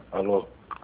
Alô?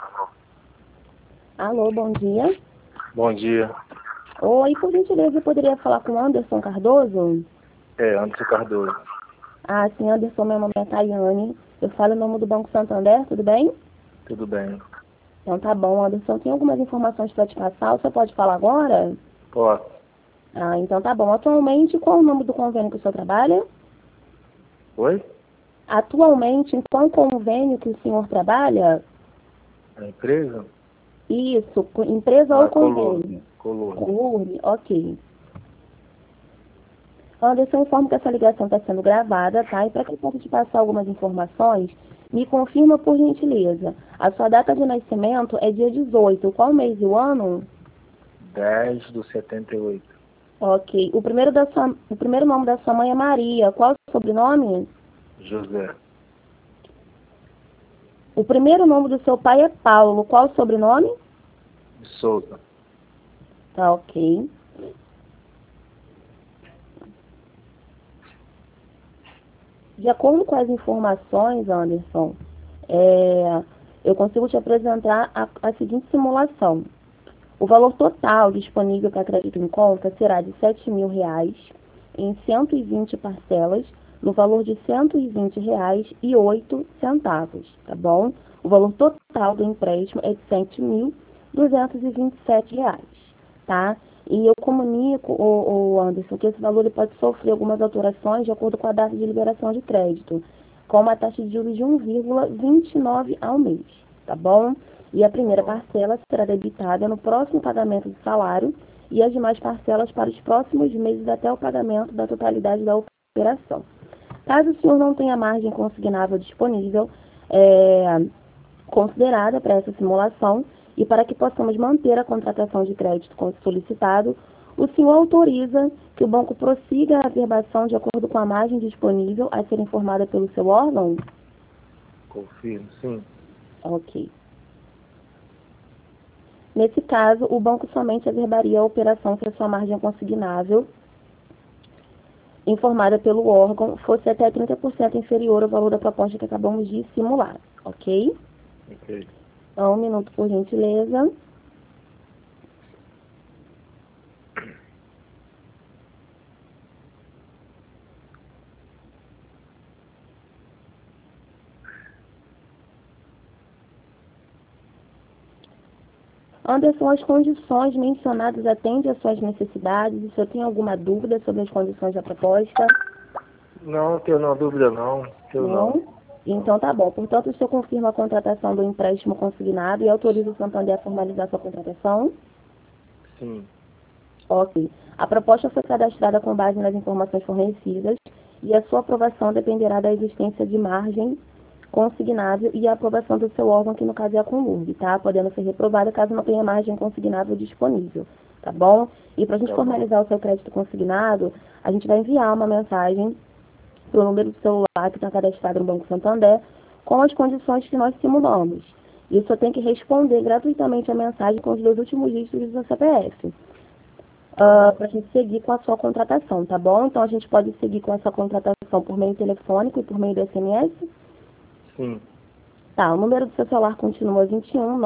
Alô, bom dia. Bom dia. Oi, por gentileza, eu poderia falar com o Anderson Cardoso? Anderson Cardoso. Ah, sim, Anderson, meu nome é Tayane. Eu falo em nome do Banco Santander, tudo bem? Tudo bem? Então tá bom, Anderson. Tem algumas informações para te passar. Você pode falar agora? Posso? Ah, então tá bom. Atualmente, qual é o nome do convênio que o senhor trabalha? Oi? Atualmente, em qual convênio que o senhor trabalha? A empresa? Isso, empresa ou Coluna. convênio? Coluna. Colune, ok. Anderson, eu informo que essa ligação está sendo gravada, tá? E para que eu possa te passar algumas informações, me confirma por gentileza. A sua data de nascimento é dia 18. Qual mês e o ano? 10/78. Ok. O primeiro nome da sua mãe é Maria. Qual é o sobrenome? José. O primeiro nome do seu pai é Paulo. Qual o sobrenome? De Souza. Tá, ok. De acordo com as informações, Anderson, eu consigo te apresentar a seguinte simulação. O valor total disponível para crédito em conta será de R$ 7.000 em 120 parcelas, no valor de R$ 120,08, tá bom? O valor total do empréstimo é de R$ 7.227, tá? E eu comunico, o Anderson, que esse valor ele pode sofrer algumas alterações de acordo com a data de liberação de crédito, com uma taxa de juros de 1,29 ao mês, tá bom? E a primeira parcela será debitada no próximo pagamento do salário e as demais parcelas para os próximos meses até o pagamento da totalidade da operação. Caso o senhor não tenha margem consignável disponível, considerada para essa simulação, e para que possamos manter a contratação de crédito como solicitado, o senhor autoriza que o banco prossiga a averbação de acordo com a margem disponível a ser informada pelo seu órgão? Confirmo, sim. Ok. Nesse caso, o banco somente averbaria a operação se a sua margem consignável informada pelo órgão fosse até 30% inferior ao valor da proposta que acabamos de simular, ok? Ok. Então, um minuto, por gentileza. Anderson, as condições mencionadas atendem às suas necessidades? E se eu tenho alguma dúvida sobre as condições da proposta? Não tenho não dúvida não. Não? Então tá bom. Portanto, o senhor confirma a contratação do empréstimo consignado e autoriza o Santander a formalizar sua contratação? Sim. Ok. A proposta foi cadastrada com base nas informações fornecidas e a sua aprovação dependerá da existência de margem consignável e a aprovação do seu órgão, que no caso é a Conlurb, tá? Podendo ser reprovada caso não tenha margem consignável disponível, tá bom? E para a gente formalizar o seu crédito consignado, a gente vai enviar uma mensagem para o número do celular que está cadastrado no Banco Santander com as condições que nós simulamos. E o senhor tem que responder gratuitamente a mensagem com os 2 últimos dígitos do seu CPF. Para a gente seguir com a sua contratação, tá bom? Então a gente pode seguir com essa contratação por meio telefônico e por meio do SMS? Sim. Tá, o número do seu celular continua 21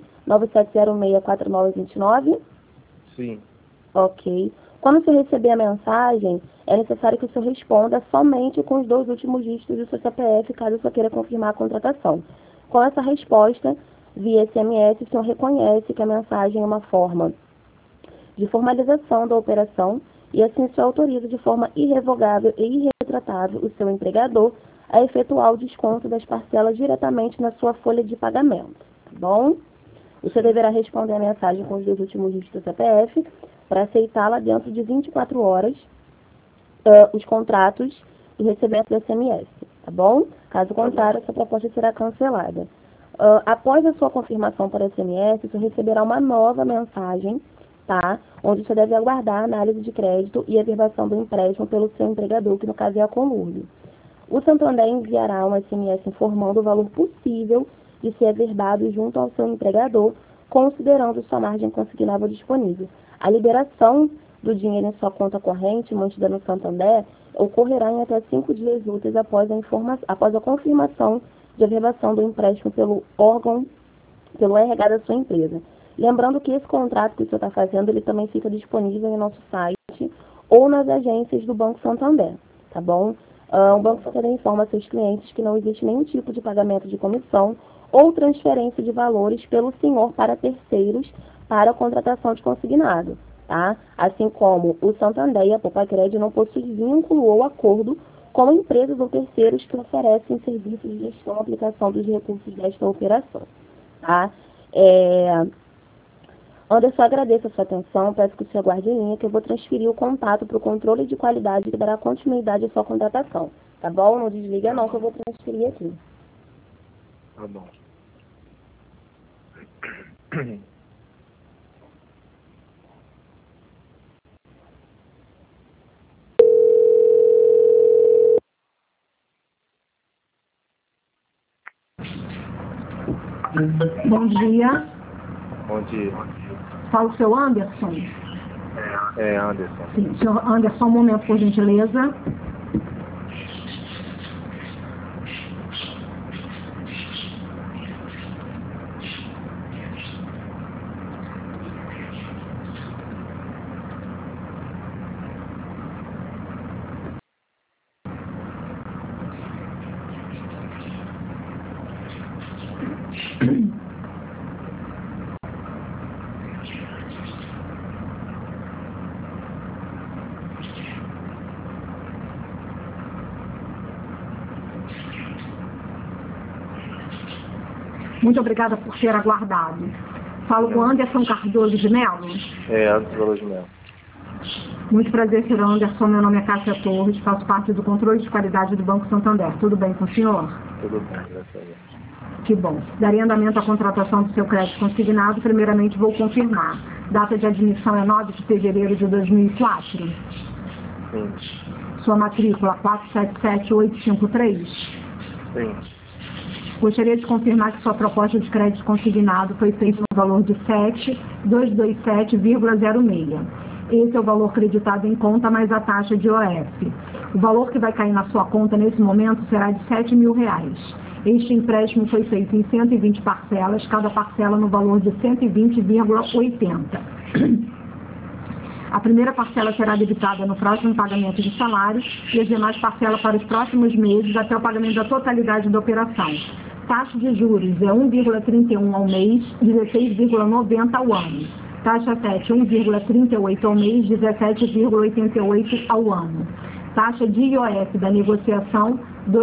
997064929? Sim. Ok. Quando você receber a mensagem, é necessário que o senhor responda somente com os 2 últimos dígitos do seu CPF, caso o senhor queira confirmar a contratação. Com essa resposta, via SMS, o senhor reconhece que a mensagem é uma forma de formalização da operação e assim o senhor autoriza de forma irrevogável e irretratável o seu empregador a efetuar o desconto das parcelas diretamente na sua folha de pagamento, tá bom? Você deverá responder a mensagem com os 2 últimos dígitos do CPF para aceitá-la dentro de 24 horas, os contratos e recebimento do SMS, tá bom? Caso contrário, essa proposta será cancelada. Após a sua confirmação para SMS, você receberá uma nova mensagem, tá? Onde você deve aguardar a análise de crédito e a averbação do empréstimo pelo seu empregador, que no caso é a Conlurb. O Santander enviará um SMS informando o valor possível de ser averbado junto ao seu empregador, considerando sua margem consignável disponível. A liberação do dinheiro em sua conta corrente, mantida no Santander, ocorrerá em até 5 dias úteis após a confirmação de averbação do empréstimo pelo RH da sua empresa. Lembrando que esse contrato que o senhor está fazendo, ele também fica disponível em nosso site ou nas agências do Banco Santander, tá bom? O Banco Santander informa a seus clientes que não existe nenhum tipo de pagamento de comissão ou transferência de valores pelo senhor para terceiros para a contratação de consignado, tá? Assim como o Santander e a Poupa-Crédito não possuem vínculo ou acordo com empresas ou terceiros que oferecem serviços de gestão e aplicação dos recursos desta operação, tá? Anderson, agradeço a sua atenção, peço que o senhor guarde em linha, que eu vou transferir o contato para o controle de qualidade que dará continuidade à sua contratação, tá bom? Não desliga não, que eu vou transferir aqui. Tá bom. Bom dia. Bom dia. Fala o seu Anderson? É, Anderson. Sim, senhor Anderson, um momento, por gentileza. Muito obrigada por ter aguardado. Falo com Anderson Cardoso de Melo. É, Anderson Cardoso de Melo. Muito prazer, senhor Anderson. Meu nome é Cássia Torres, faço parte do controle de qualidade do Banco Santander. Tudo bem com o senhor? Tudo bem, graças a Deus. Que bom. Darei andamento à contratação do seu crédito consignado. Primeiramente, vou confirmar. Data de admissão é 9 de fevereiro de 2004. Sim. Sua matrícula 477853. Sim. Gostaria de confirmar que sua proposta de crédito consignado foi feita no valor de 7.227,06. Esse é o valor creditado em conta mais a taxa de IOF. O valor que vai cair na sua conta nesse momento será de R$ 7.000. Este empréstimo foi feito em 120 parcelas, cada parcela no valor de 120,80. A primeira parcela será debitada no próximo pagamento de salários e as demais parcelas para os próximos meses até o pagamento da totalidade da operação. Taxa de juros é 1,31 ao mês, 16,90 ao ano. Taxa 7, 1,38 ao mês, 17,88 ao ano. Taxa de IOF da negociação,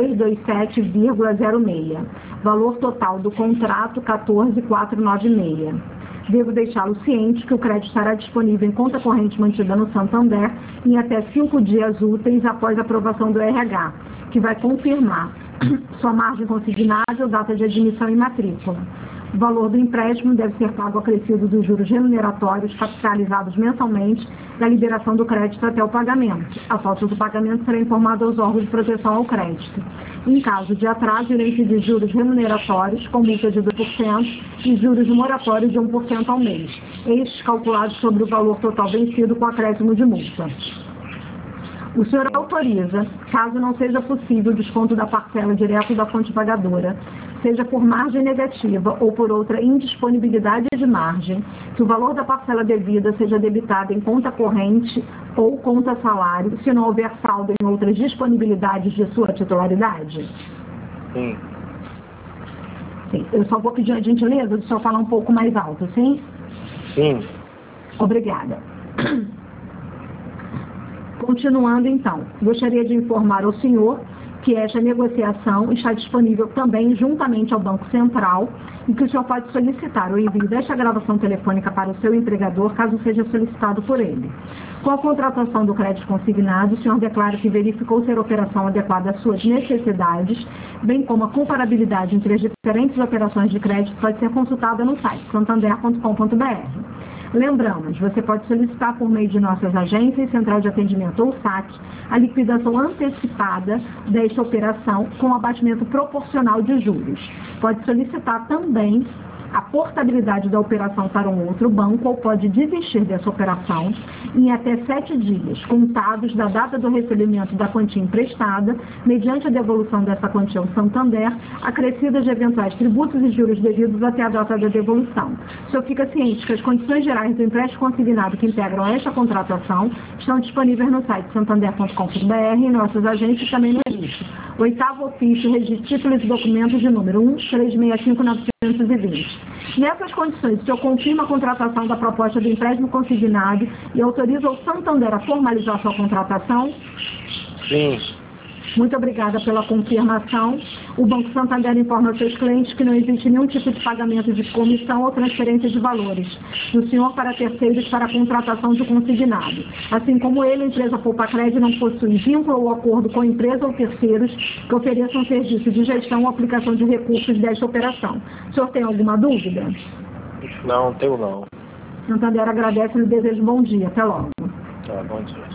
227,06. Valor total do contrato, 14,496. Devo deixá-lo ciente que o crédito estará disponível em conta corrente mantida no Santander em até 5 dias úteis após a aprovação do RH, que vai confirmar sua margem consignável, data de admissão e matrícula. O valor do empréstimo deve ser pago acrescido dos juros remuneratórios capitalizados mensalmente da liberação do crédito até o pagamento. A falta do pagamento será informada aos órgãos de proteção ao crédito. Em caso de atraso, irão incidir juros remuneratórios com multa de 2% e juros moratórios de 1% ao mês, estes calculados sobre o valor total vencido com acréscimo de multa. O senhor autoriza, caso não seja possível o desconto da parcela direto da fonte pagadora, seja por margem negativa ou por outra indisponibilidade de margem, que o valor da parcela devida seja debitado em conta corrente ou conta salário, se não houver fraude em outras disponibilidades de sua titularidade? Sim. Sim. Eu só vou pedir a gentileza de só falar um pouco mais alto, sim? Sim. Obrigada. Continuando, então, gostaria de informar ao senhor que esta negociação está disponível também juntamente ao Banco Central e que o senhor pode solicitar o envio desta gravação telefônica para o seu empregador, caso seja solicitado por ele. Com a contratação do crédito consignado, o senhor declara que verificou ser a operação adequada às suas necessidades, bem como a comparabilidade entre as diferentes operações de crédito pode ser consultada no site santander.com.br. Lembramos, você pode solicitar por meio de nossas agências, central de atendimento ou SAC, a liquidação antecipada desta operação com abatimento proporcional de juros. Pode solicitar também a portabilidade da operação para um outro banco ou pode desistir dessa operação em até 7 dias, contados da data do recebimento da quantia emprestada, mediante a devolução dessa quantia ao Santander, acrescidas de eventuais tributos e juros devidos até a data da devolução. O senhor fica ciente que as condições gerais do empréstimo consignado que integram esta contratação estão disponíveis no site santander.com.br e nossos agentes também no registro. 8º ofício, registro títulos e documentos de número 1365920. Nessas condições, o senhor confirma a contratação da proposta do empréstimo consignado e autoriza o Santander a formalizar sua contratação? Sim. Muito obrigada pela confirmação. O Banco Santander informa aos seus clientes que não existe nenhum tipo de pagamento de comissão ou transferência de valores do senhor para terceiros para a contratação de consignado. Assim como ele, a empresa Poupacred não possui vínculo ou acordo com empresa ou terceiros que ofereçam serviço de gestão ou aplicação de recursos desta operação. O senhor tem alguma dúvida? Não, tenho não. Santander agradece e lhe deseja um bom dia. Até logo. Tá, bom dia.